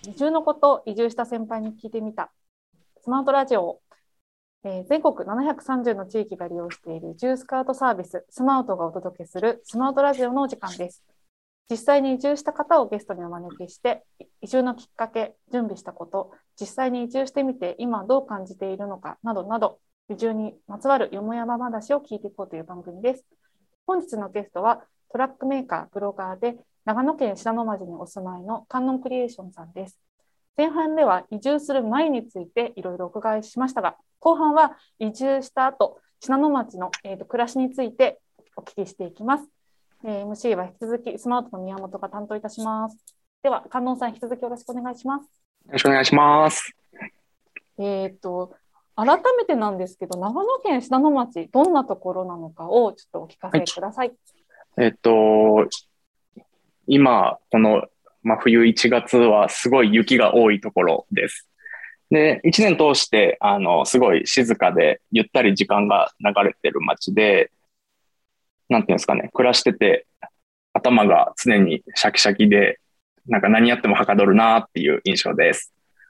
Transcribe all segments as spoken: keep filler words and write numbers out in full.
移住のこと、移住した先輩に聞いてみた。スマートラジオを、えー全国ななひゃくさんじゅうの地域が利用している移住スカウトサービス、スマートがお届けするスマートラジオのお時間です。実際に移住した方をゲストにお招きして、移住のきっかけ、準備したこと、実際に移住してみて今どう感じているのかなどなど、移住にまつわるよもやま話を聞いていこうという番組です。本日のゲストはトラックメーカー、ブロガーで長野県信濃町にお住まいの観音クリエーションさんです。前半では移住する前についていろいろお伺いしましたが、後半は移住した後、信濃町の、えーと、暮らしについてお聞きしていきます。えー、エムシー は引き続きスマートの宮本が担当いたします。では、観音さん、引き続きよろしくお願いします。 よろしくお願いします。 えっと、改めてなんですけど、長野県信濃町、どんなところなのかをちょっとお聞かせください。 はい、えっと、今、この真冬いちがつはすごい雪が多いところです。で、いちねん通して、あの、すごい静かでゆったり時間が流れてる街で、なんていうんですかね、暮らしてて頭が常にシャキシャキで、なんか何やってもはかどるなっていう印象です。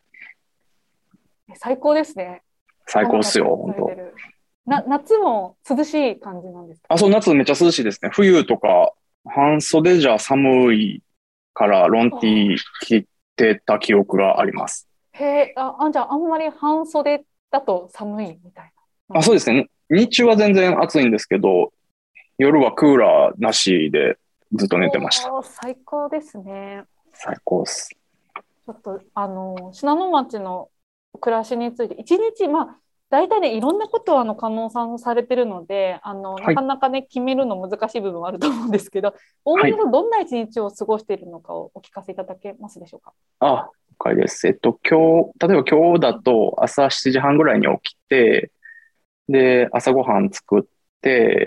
最高ですね。 最高っすよ、本当。 な夏も涼しい感じなんですか？ あ、そう、夏めっちゃ涼しいですね。冬とか半袖じゃ寒いからロンティー着てた記憶があります。 へえ、あ、あ、じゃああんまり半袖だと寒いみたいな。 あ、そうですね。日中は全然暑いんですけど、夜はクーラーなしでずっと寝てました。 最高ですね。 最高です。 ちょっとあの信濃町の暮らしについて一日、まあ大体ねいろんなことをあの観音さんされてるので、あの、はい、なかなかね決めるの難しい部分はあると思うんですけど、大森さんどんな一日を過ごしているのかをお聞かせいただけますでしょうか？ あ、了解です。えっと今日例えば今日だと朝しちじはんぐらいに起きて、で朝ごはん作って、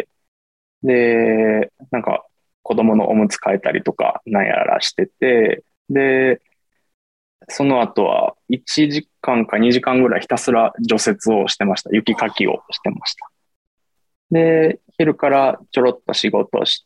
でなんか子供のおむつ替えたりとかなんやらしてて、でその後はいちじかんかにじかんぐらいひたすら除雪をしてました。雪かきをしてました。で、昼からちょろっと仕事して、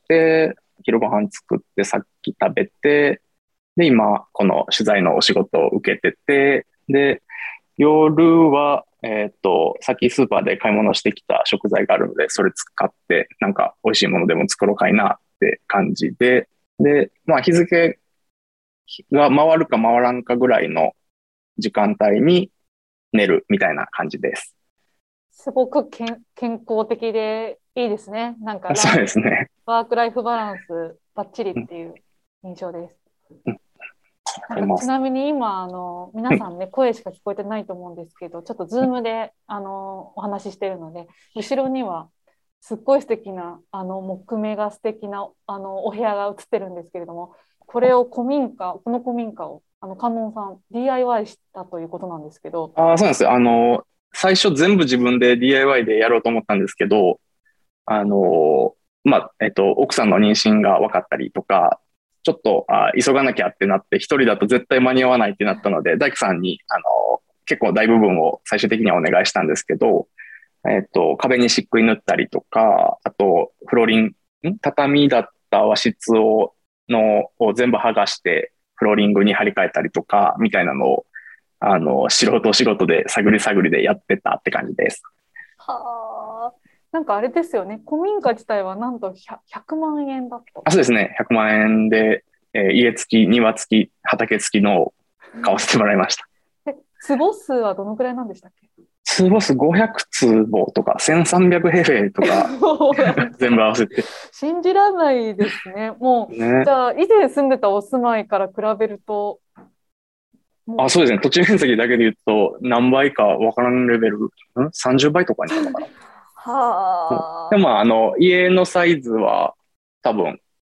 昼ご飯作ってさっき食べて、で、今、この取材のお仕事を受けてて、で、夜は、えっと、さっきスーパーで買い物してきた食材があるので、それ使って、なんか美味しいものでも作ろうかいなって感じで、で、まあ日付が回るか回らんかぐらいの時間帯に寝るみたいな感じです。 すごくけん健康的でいいですね。なんかそうですね。 ワークライフバランスバッチリっていう印象です。うんなんかちなみに今あの皆さんね、声しか聞こえてないと思うんですけど、ちょっとズームであのお話ししているので、後ろにはすっごい素敵なあの木目が素敵なあのお部屋が映ってるんですけれども、これを古民家この古民家をあの観音さん ディーアイワイ したということなんですけど。 ああ、そうなんですよ。あの最初全部自分で ディーアイワイ でやろうと思ったんですけど、あのまあえっと奥さんの妊娠が分かったりとか、ちょっとあ急がなきゃってなって一人だと絶対間に合わないってなったので、大工さんにあの結構大部分を最終的にはお願いしたんですけど、えっと壁に漆喰塗ったりとか、あとフローリング、畳だった和室をのを全部剥がしてフローリングに張り替えたりとかみたいなのをあの素人仕事で探り探りでやってたって感じです。 はあ、なんかあれですよね。古民家自体はなんと ひゃくまんえんだった。 あ、そうですね。ひゃくまんえんで、えー、家付き、庭付き、畑付きのを買わせてもらいました。 で、坪数はどのくらいなんでしたっけ？ 坪数ごひゃくつぼとかせんさんびゃくへいべいとか全部合わせて。 信じられないですね。もう、ね、じゃあ以前住んでたお住まいから比べると。 あ、そうですね。土地面積だけで言うと何倍か分からんレベル、んさんじゅうばいとかになるのかな。はあ。でもあの家のサイズは多分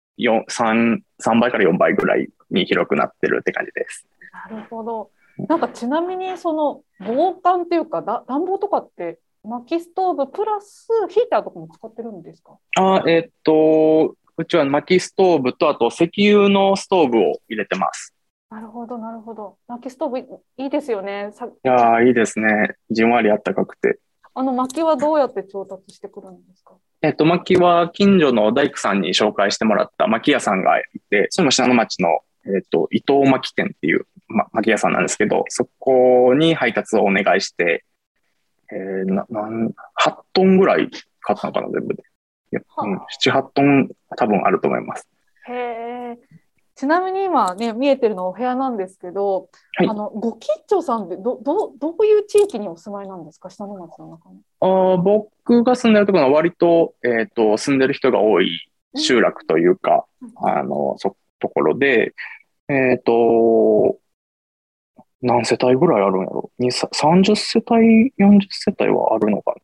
3, 3倍からよんばいぐらいに広くなってるって感じです。 なるほど。なんかちなみにその防寒っていうかだ暖房とかって薪ストーブプラスヒーターとかも使ってるんですか？ あ、えー、っとうちは薪ストーブとあと石油のストーブを入れてます。 なるほどなるほど。薪ストーブいいですよね。さいやいいですね。じんわりあったかくて。 あの薪はどうやって調達してくるんですか？ えっと、薪は近所の大工さんに紹介してもらった薪屋さんがいて、それも信濃町のえっと、伊藤巻店っていう、ま、巻き屋さんなんですけど、そこに配達をお願いして、えー、な、なん、はちトンぐらい買ったのかな、全部で。いや、うん、なな、はちトン多分あると思います。 へえ。ちなみに今ね、見えてるのお部屋なんですけど、 はい。 あの、ご近所さんってど、ど、どういう地域にお住まいなんですか、信濃町の中の。 あー、僕が住んでるところは割と、えっと、住んでる人が多いうん。 集落というか、 はい。 あの、そ、ところで、えっと、何世帯ぐらいあるんやろに、さんじゅっ世帯、よんじゅっ世帯はあるのか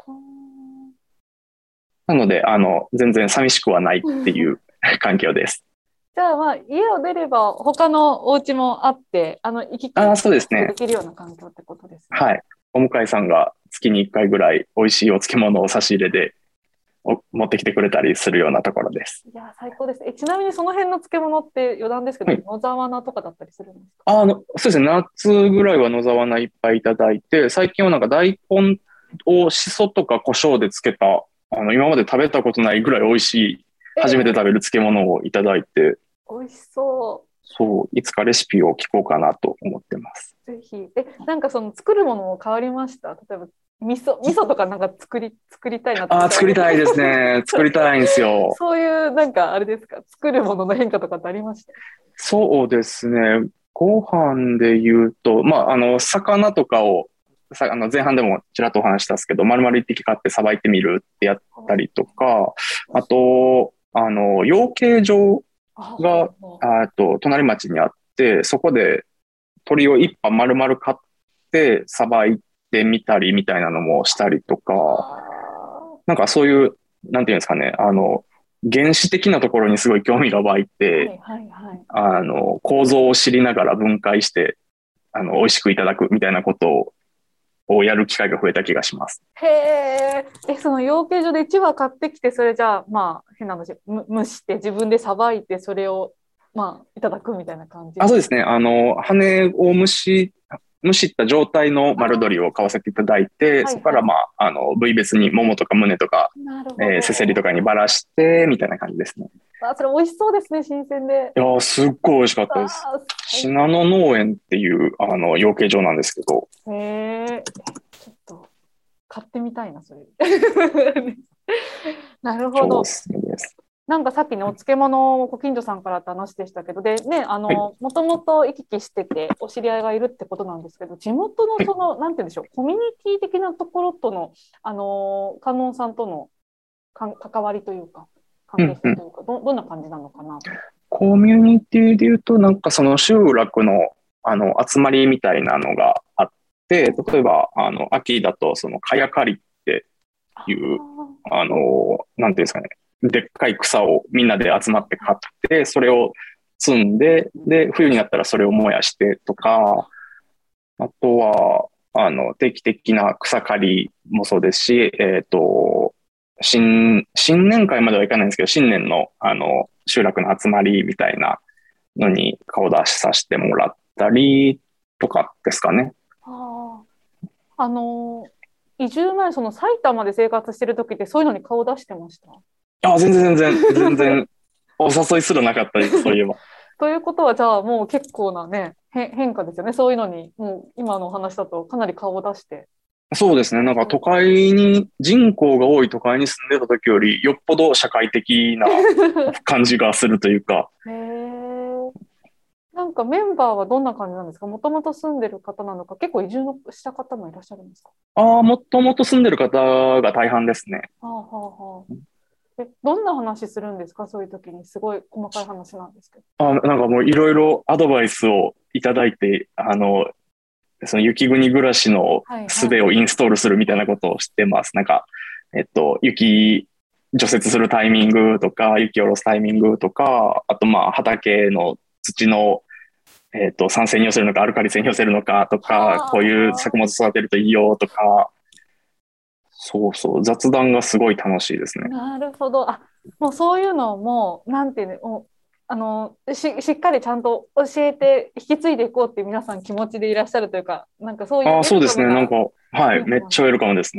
な。なので、あの、全然寂しくはないっていう環境です。 じゃあまあ家を出れば他のお家もあって、あの行き来ああ、そうですね。 すぐできるような環境ってことですね。 はい。お向かいさんが月にいっかいぐらい美味しいお漬物を差し入れでお持ってきてくれたりするようなところです。 いや最高です。え、ちなみにその辺の漬物って余談ですけど、 はい。 野沢菜とかだったりするんですか？ あの、そうですね。夏ぐらいは野沢菜いっぱいいただいて、最近はなんか大根をしそとか胡椒で漬けた、あの、今まで食べたことないぐらい美味しい、 え初めて食べー、 る漬物をいただいて、 美味しそそう、いつかレシピを聞こうかなと思ってます。 う。ぜひ。え、なんかその作るものも変わりました？例えば味噌、味噌とかなんか作り、作りたいなとああ、 かって思う。 作りたいですね。作りたいんですよ。 そういうなんかあれですか、作るものの変化とかってありました？ そうですね。ご飯で言うと、まあ、あの、魚とかを、さ、あの、前半でもちらっとお話したんですけど、丸々一匹買ってさばいてみるってやったりとか、あと、あの、養鶏場あ、ほが、 うほう。 あと、隣町にあって、そこで鳥を一羽丸々買って、さばいてみたりみたいなのもしたりとか、 あなんかそういう、なんていうんですかね、あの、原始的なところにすごい興味が湧いあ、はて、 いはいはい。 あの、構造を知りながら分解して、あの、美味しくいただくみたいなことを、をやる機会が増えた気がします。 へえ、え、その養鶏場でいち羽買ってきて、それじゃあ、まあ、変な話、む蒸して自分でさばいて、それを、まあ、いただくみたいな感じあ、 なん。 そうですね。あの、羽を蒸し、蒸した状態のあ丸鶏を買わせていただいて、そこから、 はいはい。 まあ、あの、部位別にももとか胸とか、 なるほえー、せせりとど。 かにばらして、みたいな感じですね。 あ、それ美味しそうですね、新鮮で。 いやー、すっごい美味しかったです。 あ、最信濃農園っていう、あの、養鶏場なんですけど、 高。へえ、ちょっと買ってみたいな、それ。なるほ超おど。 すすめです。 なんかさっきのお漬物をご近所さんからって話でしたけど、でね、あはい。 の、もともと行き来してて、お知り合いがいるってことなんですけど、地元のはい。 その、なんて言うんでしょう、コミュニティ的なところとの、あの、観音さんとのかん関わりというか、関うんうん。 係性というか、ど、どんな感じなのかなと。 コミュニティで言うと、なんかその集落の、あの、集まりみたいなのがあって、例えば、あの、秋だと、その、かやかりってあいう、 あ、 あの、なんていうんですかね、でっかい草をみんなで集まって買って、それを積んで、で、冬になったらそれを燃やしてとか、あとは、あの、定期的な草刈りもそうですし、えっと、新、新年会まではいかないんですけど、新年の、あの、集落の集まりみたいなのに顔出しさせてもらったりとかですかね。 ああ、あの、移住前、その埼玉で生活してる時ってそういうのに顔出してました？ あ、全然全然、全然、お誘いすらなかったです、そういえば。 ということは、じゃあもう結構なね、へ変化ですよね。そういうのに、もう今のお話だとかなり顔を出して。 そうですね。なんか都会に、人口が多い都会に住んでた時より、よっぽど社会的な感じがするというか、 へえ。なんかメンバーはどんな感じなんですか？もともと住んでる方なのか、結構移住のした方もいらっしゃるんですか？ ああ、もともと住んでる方が大半ですね。 はあはあはあ。え、どんな話するんですか？そういう時に。すごい細かい話なんですけど。 あ、なんかもういろいろアドバイスをいただいて、あの、その雪国暮らしのはいはい。 術をインストールするみたいなことをしてます。なんか、えっと、雪除雪するタイミングとか、雪下ろすタイミングとか、あとまあ畑の土の、えっと、酸性に寄せるのか、アルカリ性に寄せるのかとか、こういう作物はあ。 育てるといいよとか、そうそう、雑談がすごい楽しいですね。 なるほど。あ、もうそういうのも、なんていうの、もうあのし、しっかりちゃんと教えて引き継いでいこうっていう皆さん気持ちでいらっしゃるというか、なんかそういうウああ、 ェルそうですね。なんカムなか、はい、 雰囲気めっなんですか？ ちゃウェルカムですね。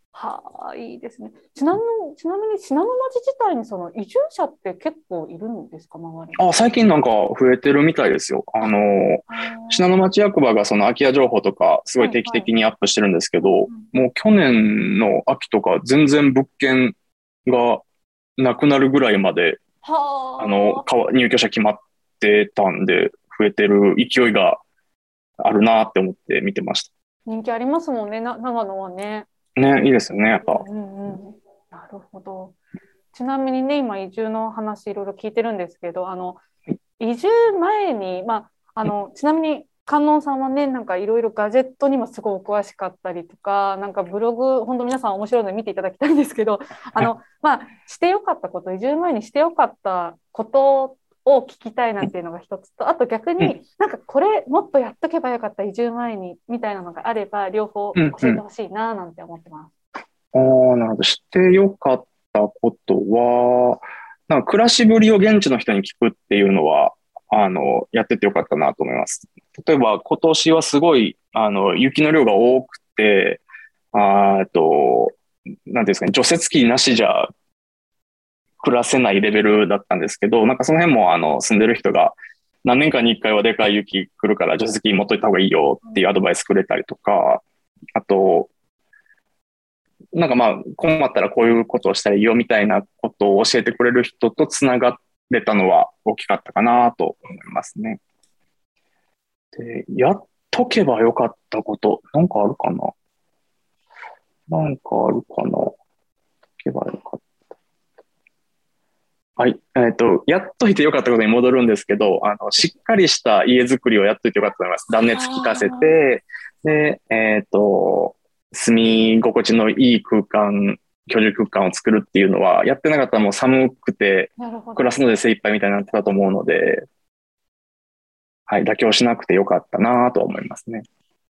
はあ、いいですね。ちなみに、ちなみに信濃町自体にその移住者って結構いるんですか、周りに。 あ、最近なんか増えてるみたいですよ。ああ、 の、 あ信濃町役場がその空き家情報とかすごい定期はいはい。 的にアップしてるんですけうんど、 うん。 もう去年の秋とか全然物件がなくなるぐらいまで、あの、 はあ、 かわ入居者決まってたんで、増えてる勢いがあるなって思って見てまし人気ありますもんね、な、長野はね。 た。ね、いいですよね、やっぱ。 うんうんうん。なるほど。ちなみにね、今移住の話いろいろ聞いてるんですけど、あの、移住前に、まあ、あの、ちなみに観音さんはね、なんかいろいろガジェットにもすごいお詳しかったりとか、なんかブログ、本当皆さん面白いので見ていただきたいんですけど、あの、まあ、してよかったこと、移住前にしてよかったことを聞きたいなっていうのが一つと、あと逆うん、 になんかこれもっとやっとけばよかった、移住前にみたいなのがあれば、両方うん、うん。 教えてほしいななんて思ってます。 ああ、なるほど。してよかったことは、なんか暮らしぶりを現地の人に聞くっていうのは、あの、やっててよかったなと思います。例えば今年はすごい、あの、雪の量が多くて、あーえっと、なんていうんですかね、除雪機なしじゃ暮らせないレベルだったんですけど、なんかその辺もあの、住んでる人が、何年かに一回はでかい雪来るから除雪機持っといた方がいいよっていうアドバイスくれたりとか、あと、なんかまあ、困ったらこういうことをしたらいいよみたいなことを教えてくれる人とつながれたのは大きかったかなと思いますね。で、やっとけばよかったこと、なんかあるかななんかあるかなやっとけばよかった。はい。えっと、やっといてよかったことに戻るんですけど、あの、しっかりした家づくりをやっといてよかったと思います。断熱効かせあて、で、えっと、住み心地のいい空間、居住空間を作るっていうのは、やってなかったらもう寒くて、 あ、なるほど。 暮らすので精一杯みたいになってたと思うので、はい、妥協しなくてよかったなと思いますね。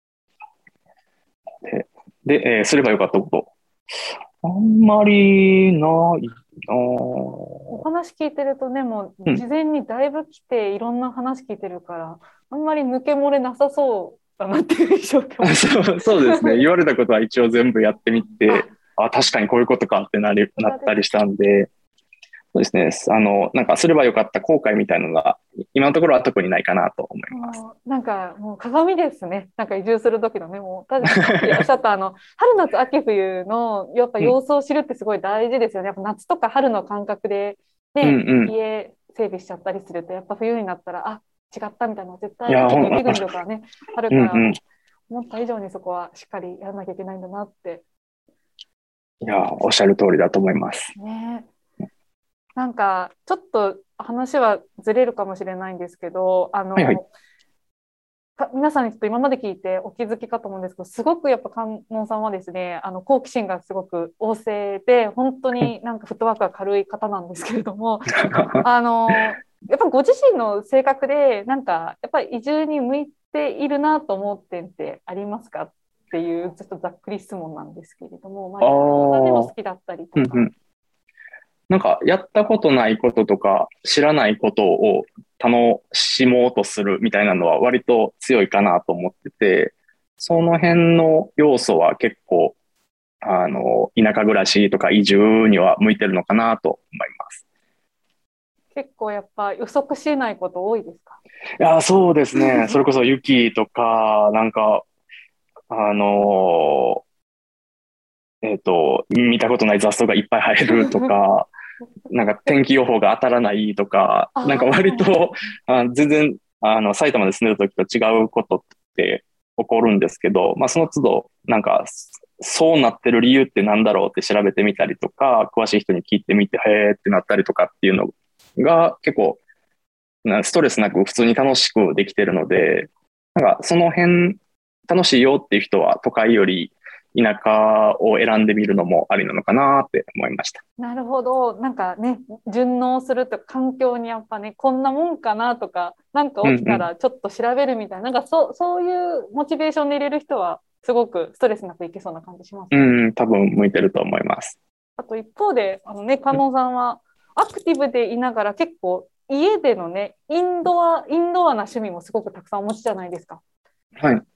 で、でえーすればよかったこと。あんまりないなお話聞いてるとね、もううん。 事前にだいぶ来ていろんな話聞いてるから、あんまり抜け漏れなさそうだなっていう印象を受けましそう、そうですね。言われたことは一応全部やってみた。あ、 て、あ、確かにこういうことかってなり、 さすがです。 なったりしたんで、そうですね。あの、なんかすればよかった後悔みたいなのが、今のところは特にないかなと思います。 もうなんかもう鏡ですね。なんか移住する時のね、もうたさっきおっしゃったあの春夏秋冬のやっぱうん、 様子を知るってすごい大事ですよね。やっぱ夏とか春の感覚でうん、 ね、 うん。 家整備しちゃったりすると、やっぱ冬になったらあ違ったみたいなの絶いや、 対秋のほん、 雪国とかねあるうん、 から、 うん。 思った以上にそこはしっかりやらなきゃいけないんだなっていや、 思いました。 おっしゃる通りだと思います。 ね。なんかちょっと話はずれるかもしれないんですけど、あはいはい。 のか皆さんにちょっと今まで聞いてお気づきかと思うんですけど、すごくやっぱ観音さんはですね、あの好奇心がすごく旺盛で、本当になんかフットワークが軽い方なんですけれども、あのやっぱご自身の性格で、なんかやっぱり移住に向いているなと思う点ってありますかっていう、ちょっとざっくり質問なんですけれども、まあ、 あ旅行がでも好あ、 きだったりとうん、うか。 ん。なんか、やったことないこととか、知らないことを楽しもうとするみたいなのは割と強いかなと思ってて、その辺の要素は結構、あの、田舎暮らしとか移住には向いてるのかなと思います。 結構やっぱ予測しないこと多いですか？ いや、そうですね。それこそ雪とか、なんか、あのえっと、見たことない雑草がいっぱい生えるとか、なんか天気予報が当たらないとか、なんか割あと、あ全然、あの、埼玉で住んでる時と違うことって起こるんですけど、まあその都度、なんか、そうなってる理由ってなんだろうって調べてみたりとか、詳しい人に聞いてみて、へーってなったりとかっていうのが結構、なストレスなく普通に楽しくできてるので、なんかその辺楽しいよっていう人は都会より田舎を選んでみるのもありなのかなって思いました。 なるほど。なんかね、順応すると環境にやっぱね、こんなもんかなとか、なんか起きたうんらちょっと調べるみたいな、なんかそう、そういうモチベーションで入れる人は、すごくストレスなくいけそうな感じしますね。 うん、うん、多分向いてると思います。 あと一方で、あのね、観音さんはアクティブでいながら結構家でのね、インドア、インドアな趣味もすごくたくさんお持ちじゃないですか。 はい。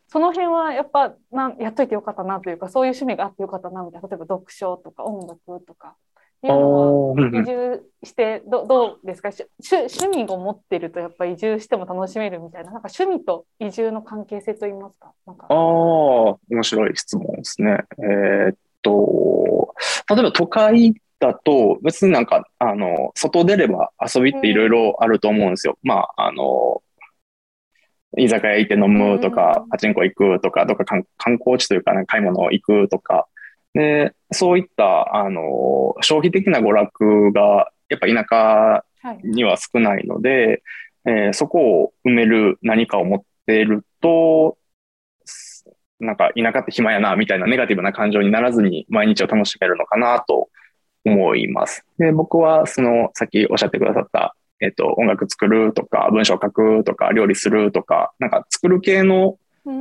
その辺はやっぱなんやっといてよかったなというか、そういう趣味があってよかったなみたいな、例えば読書とか音楽とかっていああ、 うのはうんうん。 移住してど、どうですか？しゅ趣味を持ってるとやっぱ移住しても楽しめるみたいな、なんか趣味と移住の関係性といいますか、なんか。 ああ、面白い質問ですね。えーっと、例えば都会だと別になんか、あの、外出れば遊びっていろいろあると思うんですよ。まあ、あの、居酒屋行って飲うんむとか、 うんうんパチンコ行くとか、どっか観観光地というか、ね、買い物行くとか。で、そういった、あの、消費的な娯楽が、やっぱ田舎はい。 には少ないので、えーそこを埋める何かを持っていると、なんか田舎って暇やな、みたいなネガティブな感情にならずに毎日を楽しめるのかなと思います。で、僕はその、さっきおっしゃってくださった、えっと、音楽作るとか、文章書くとか、料理するとか、なんか作る系の、 うん。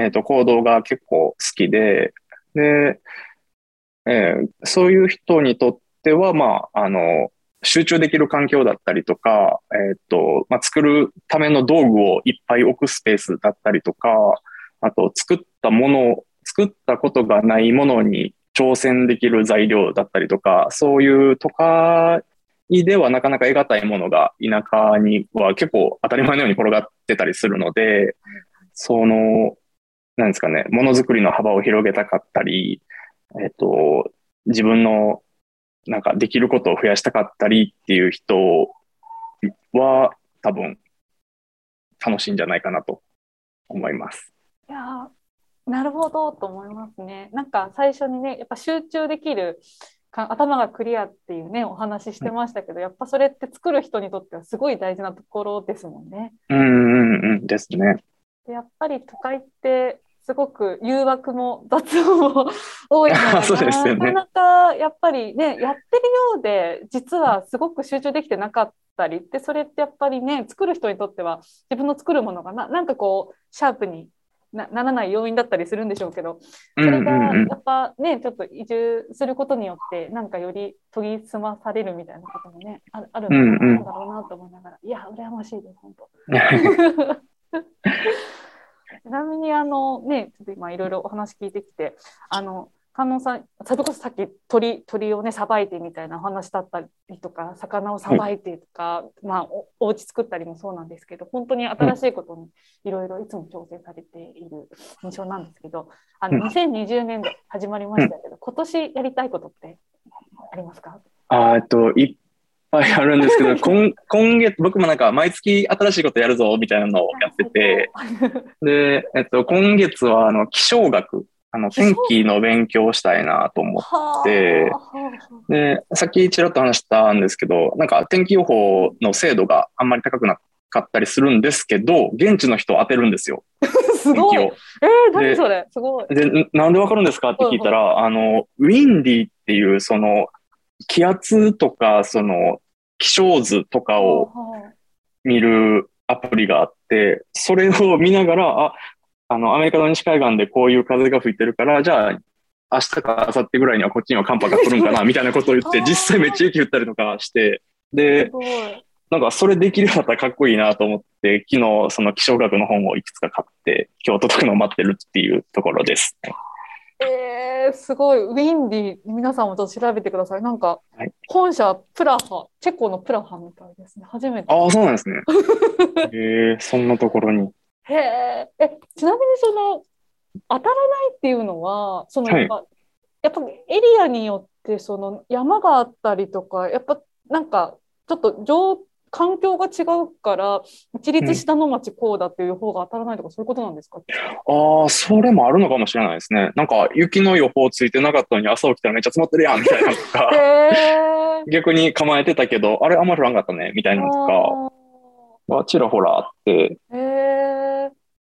えっと、行動が結構好きで、で、えーそういう人にとっては、まあ、あの、集中できる環境だったりとか、えっと、まあ、作るための道具をいっぱい置くスペースだったりとか、あと、作ったもの、作ったことがないものに挑戦できる材料だったりとか、そういう都会ではなかなか得難いものが田舎には結構当たり前のように転がってたりするので、その、なんですかね、ものづくりの幅を広げたかったり、えっと、自分のなんかできることを増やしたかったりっていう人は多分楽しいんじゃないかなと思います。 いやー、なるほどと思いますね。なんか最初にね、やっぱ集中できるか、頭がクリアっていうね、お話ししてましたけど、やっぱそれって作る人にとってはすごい大事なところですもんね。 うんうんうんですね。 で、やっぱり都会ってすごく誘惑も雑音も多いのがそうですよね。 なかなかやっぱりね、やってるようで実はすごく集中できてなかったりって、それってやっぱりね、作る人にとっては自分の作るものがな、なんかこうシャープにな、ならない要因だったりするんでしょうけど、 うんそれうんうん。 がやっぱね、ちょっと移住することによってなんかより研ぎ澄まされるみたいなこともね、ある、あるうのかな、あるんんうん。 だろうなと思いながら、いや羨ましいです本当。ちなみにあのね、ちょっと今いろいろお話聞いてきて、あの観音さん、それこそさっき鳥、鳥をね、さばいてみたいなお話だったりとか、魚をさはい。 ばいてとか、まあお、お家作ったりもそうなんですけど、本当にうん新しいことにいろいろいつも挑戦されている印象なんですけど、あのうんにせんにじゅうねんど始まりまうん。 したけど、今年やりたいことってありますか？ あーえっと、いっぱいあるんですけど、今、今月、僕もなんか毎月新しいことやるぞみたいなのをやって最高。 て、で、えっと、今月はあの気象学、あの気象天気の勉強をしたいなと思っはて、 あ。 で、さっきちらっと話したんですけど、なんか天気予報の精度があんまり高くなかったりするんですけど、現地の人を当てるんですよ、 すごい。え天気を。 ー、何で、 それすごい。 で、なんでわかるんですかってはいはい。 聞いたら、あの、ウィンディっていうその気圧とか、その気象図とかはあをは見るアプリがあって、それを見ながら、あ、あの、アメリカの西海岸でこういう風が吹いてるから、じゃあ、明日か明後日ぐらいにはこっちには寒あ。 波が来るんかな、 それ。 みたいなことを言って、実際めっちゃは雪降ったりとかして、 あ。すで、 ごい。 なんかそれできるようだったらかっこいいなと思って、昨日その気象学の本をいくつか買って、今日届くのを待ってるっていうところです。 えー、すごい。ウィンディ、皆さんもちょっと調べてください。なんか、 はい。 本社プラハ、チェコのプラハみたいですね。初めてああ、 聞いた。 そうなんですね。ええ、そんなところに。 へえ。え、ちなみにその、当たらないっていうのは、そのやはい。 っぱ、やっぱエリアによってその山があったりとか、やっぱなんかちょっと上環境が違うから一うん。 律下の町こうだっていう方が当たらないとかそういうことなんですか？ ああ、それもあるのかもしれないですね。なんか雪の予報ついてなかったのに朝起きたらめっちゃ積もってるやんみたいなのとへか、 え。 逆に構えてたけど、あれあんまり降らんかったねみたいあなのとかはちらほらあって、 ー。へえ。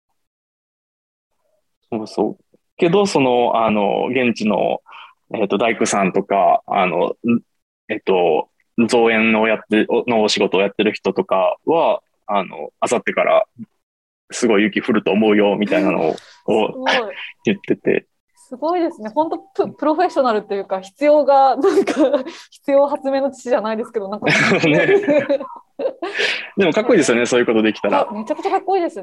そうそう。けど、その、あの、現地の、えっと、大工さんとか、あの、んえっと、造園をやって、のお仕事をやってる人とかは、あの、あさってからすごい雪降ると思うよ、みたいなのを、 すをごい。 言ってて。 すごいですね。本当プ、プロフェッショナルっていうか、必要が、なんか、必要発明の父じゃないですけど、なんかすごい。 ね。でもかっへえ。 こいいですよね、そういうことできたら。 か、めちゃくちゃかっこいいですね。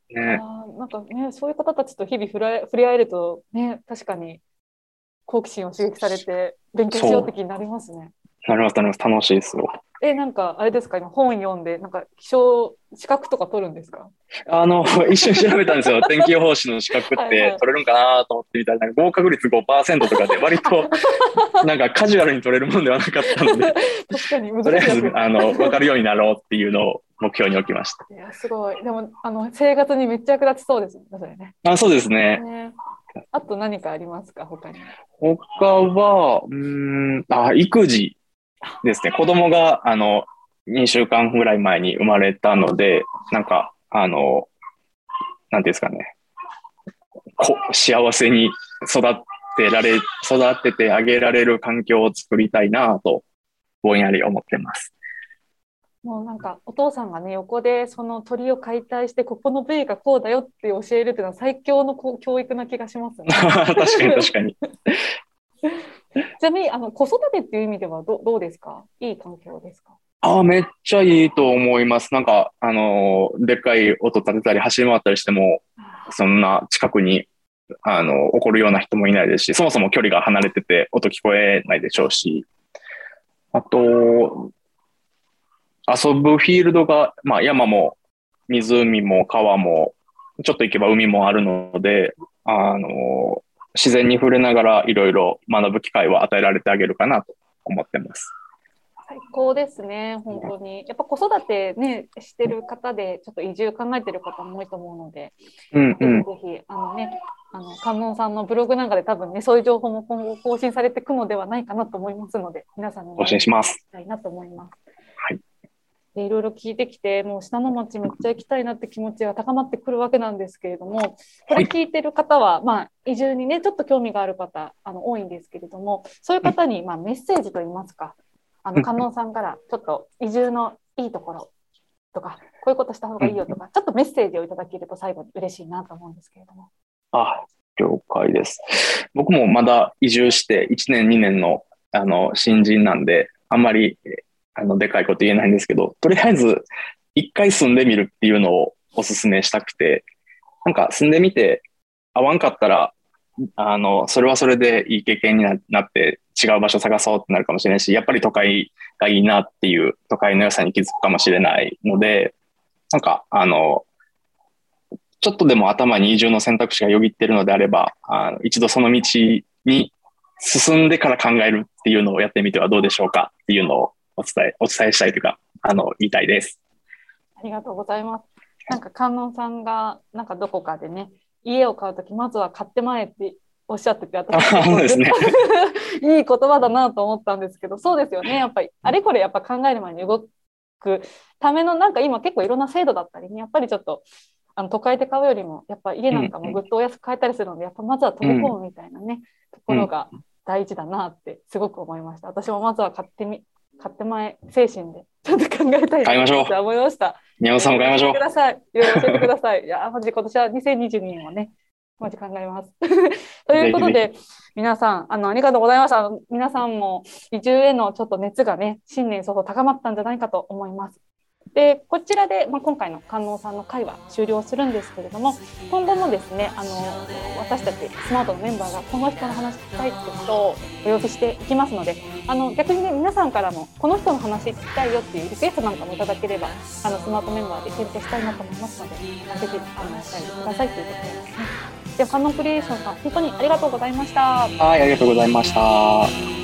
ね。 あなんかね、そういう方たちと日々触れ触れ合えると、ね、確かに好奇心を刺激されて勉強しようって気になりますね。 なります、なります。楽しいですよ。 え、なんかあれですか、今本読んで、なんか気象資格とか取るんですか？ あの、一瞬調べたんですよ。天気予報士の資格っはいはい。 て取れるんかなと思ってみたら、なんか合格率ごパーセントとかで、割と、なんかカジュアルに取れるもんではなかったので、 確かに難とりあえず、 しいやつ。 あの、分かるようになろうっていうのを目標に置きました。 いや、すごい。でも、あの、生活にめっちゃ役立ちそうですね、それね。 あ、そうですね。 ね。あと何かありますか、他に。 他は、うーん、あ、育児ですね。子供が、あの、にしゅうかんぐらい前に生まれたので、なんか、あの、なんていうんですかね、こ幸せに育てられ、育ててあげられる環境を作りたいなと、ぼんやり思ってます。 もうなんかお父さんがね、横でその鳥を解体してここの部位がこうだよって教えるっていうのは最強のこう教育な気がしますね。 確かに確かに。 ちなみにあの子育てっていう意味ではど、どうですか？いい環境ですか？ ああ、めっちゃいいと思います。なんか、あのー、でっかい音立てたり走り回ったりしても、そんな近くに、あの、起こるような人もいないですし、そもそも距離が離れてて音聞こえないでしょうし、あと、遊ぶフィールドが、まあ山も湖も川も、ちょっと行けば海もあるので、あの、自然に触れながらいろいろ学ぶ機会は与えられてあげるかなと思ってます。 最高ですね、本当に。やっぱ子育てね、してる方で、ちょっと移住考えてる方も多いと思うので、 うんうん。 ぜひぜひ、あのね、あの観音さんのブログなんかで多分ね、そういう情報も今後更新されていくのではないかなと思いますので、皆さんに更新します。 したいなと思います。 はい。 でいろいろ聞いてきて、もう下の町めっちゃ行きたいなって気持ちが高まってくるわけなんですけれども、これ聞いてる方は、はい、まあ、移住にね、ちょっと興味がある方、あの多いんですけれども、そういう方に、まあ、メッセージといいますか、あの観音さんからちょっと移住のいいところとか、こういうことした方がいいよとか、ちょっとメッセージをいただけると最後に嬉しいなと思うんですけれども。 あ、了解です。僕もまだ移住していちねん、にねんの、あの新人なんで、あんまりあのでかいこと言えないんですけど、とりあえず一回住んでみるっていうのをお勧めしたくて、なんか住んでみて合わんかったら、あの、それはそれでいい経験になって違う場所探そうってなるかもしれないし、やっぱり都会がいいなっていう都会の良さに気づくかもしれないので、なんか、あの、ちょっとでも頭に移住の選択肢がよぎってるのであれば、あの一度その道に進んでから考えるっていうのをやってみてはどうでしょうかっていうのをお伝え、お伝えしたいというか、あの、言いたいです。 ありがとうございます。なんか観音さんが、なんかどこかでね、家を買うとき、まずは買ってまえっておっしゃってて、私そうですね。 いい言葉だなと思ったんですけど、そうですよね。やっぱり、あれこれやっぱ考える前に動くための、なんか今結構いろんな制度だったりね、やっぱりちょっと、あの都会で買うよりも、やっぱ家なんかもぐっとお安く買えたりするので、やっぱまずは飛び込むみたいなね、ところが大事だなってすごく思いました。私もまずは買ってみ、買って前精神でちょっと考えたいなと思いました。 宮本さんも買いましょう。 ください。いろいろ教えてください。いや、マジ今年はにせんにじゅうにねんはね、マジ考えます。ということで、皆さん、あの、ありがとうございました。皆さんも移住へのちょっと熱がね、新年早々高まったんじゃないかと思います。で、こちらで、まあ、今回の観音さんの会は終了するんですけれども、今後もですね、あの私たちスマートのメンバーがこの人の話聞きたいっていう人をお呼びしていきますので、あの逆にね、皆さんからもこの人の話聞きたいよっていうリクエストなんかもいただければ、あのスマートメンバーで検討したいなと思いますので、ぜひあのお便りくださいというところですね。では観音クリエーションさん、本当にありがとうございました。 はい、ありがとうございました。